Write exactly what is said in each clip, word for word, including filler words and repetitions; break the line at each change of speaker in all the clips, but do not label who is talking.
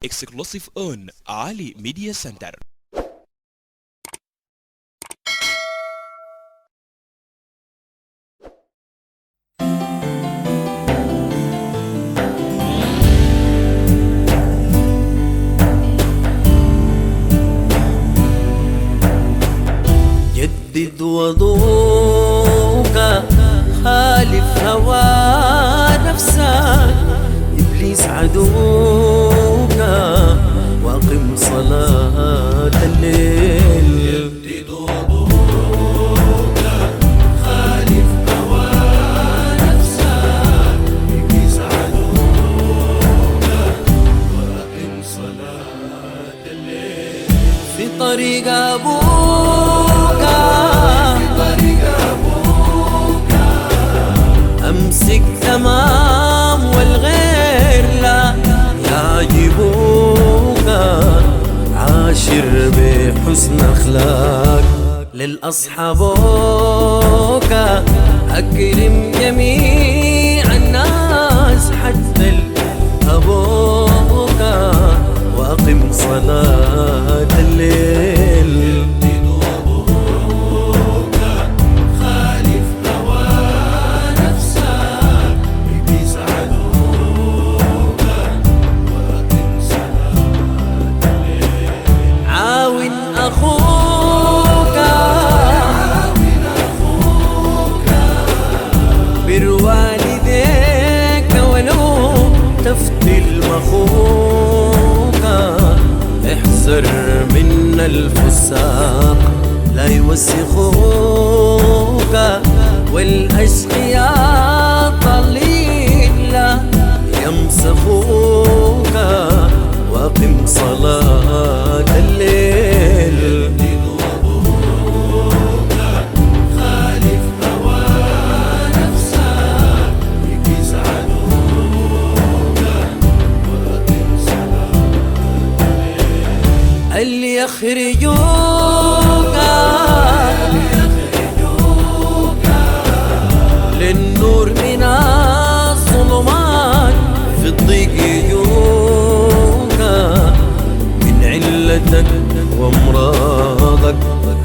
exclusive on Ali Media Center.
جدد وضوءك، خالف هوى نفسك، إبليس عدوك، وأقم صلاة الليل.
جدد وضوءك، خالف هوى نفسك، إبليس عدوك، وأقم صلاة الليل.
في طريق أبوك أمسك تمام والغير لا يعجبوك، عاشر بحسن أخلاق للأصحابوك، أكرم جميع الناس حتى أبوك، وأقم صلاة الليل. أخوك بر والديك ولو تفتل مخوك، احذر من الفساق لا يوسخوك، والأشقياء ضالين لا يمسخوك، وأقم صلاة الليل. اللي يخرجوك للنور من الظلمات، في الضيق يجوك من علتك وامراضك،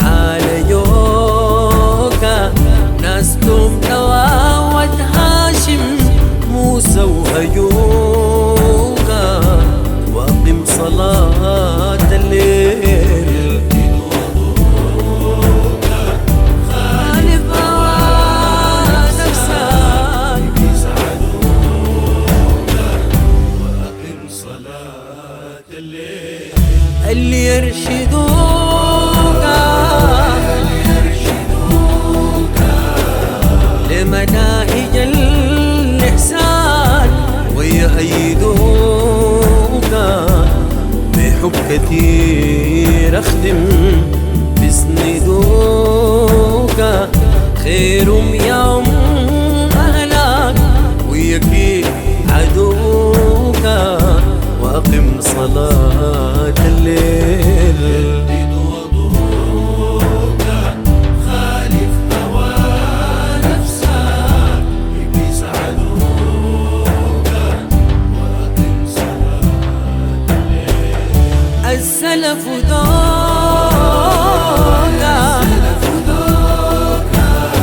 عالجوك ناس توم دواوة هاشم موسى وهجوك، وأقم صلاة الليل. خالف هوى نفسك،
وأقم صلاة الليل.
اللي يرشدوك لمناهج الإحسان، ويأيدوك بحب كثير أخدم بسندوك، خيرهم يوم أهلك ويكيد عدوك، وأقم صلاة الليل.
جدد وضوءك، خالف هوى نفسك، إبليس عدوك، وأقم صلاة الليل.
السلف دوك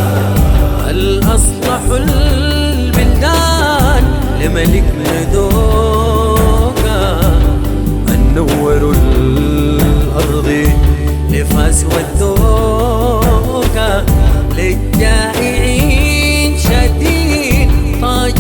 الأصلح البلدان، لملك ندوك، النور الأرض لفاس ودوك، للجائعين شديد طاج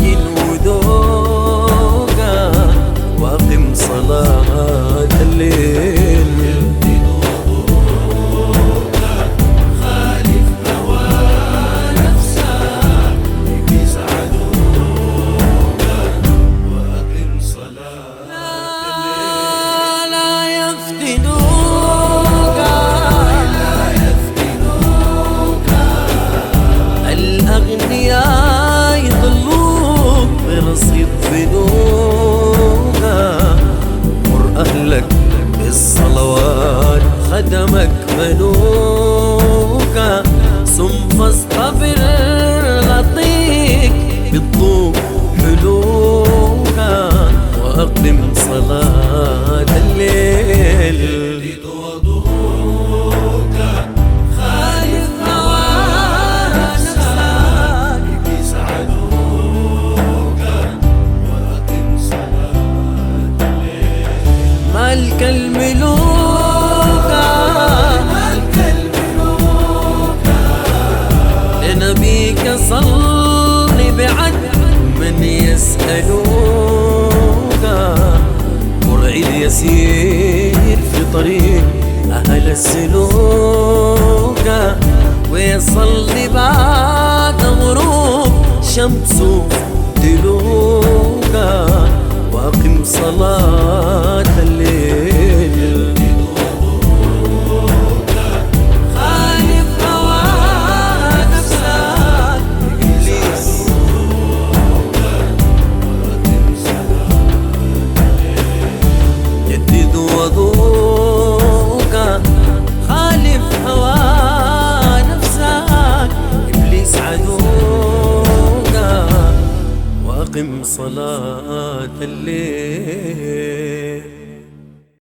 ودوك، وأقم صلاة الليل.
جدد وضوءك، خالف هوى نفسك، إبليس عدوك، وأقم صلاة الليل.
لا يفتنوك الأغنياء، يضلوك برصيد فنوك، مر أهلك بالصلوات خدمك منوك، ثم فاصطبر غطيك بالطوب حلوك، وأقم صلاة ملك الملوك
ملك الملوك
لنبيك صلي بعد من يسألوك برعي اليسير في طريق أهل السلوك ويصلي بعد غروب شمس دلوك وأقم صلاة الليل خالف هوى نفسك إبليس جدد وضوءك خالف هوى نفسك إبليس عدوك وأقم صلاة الليل.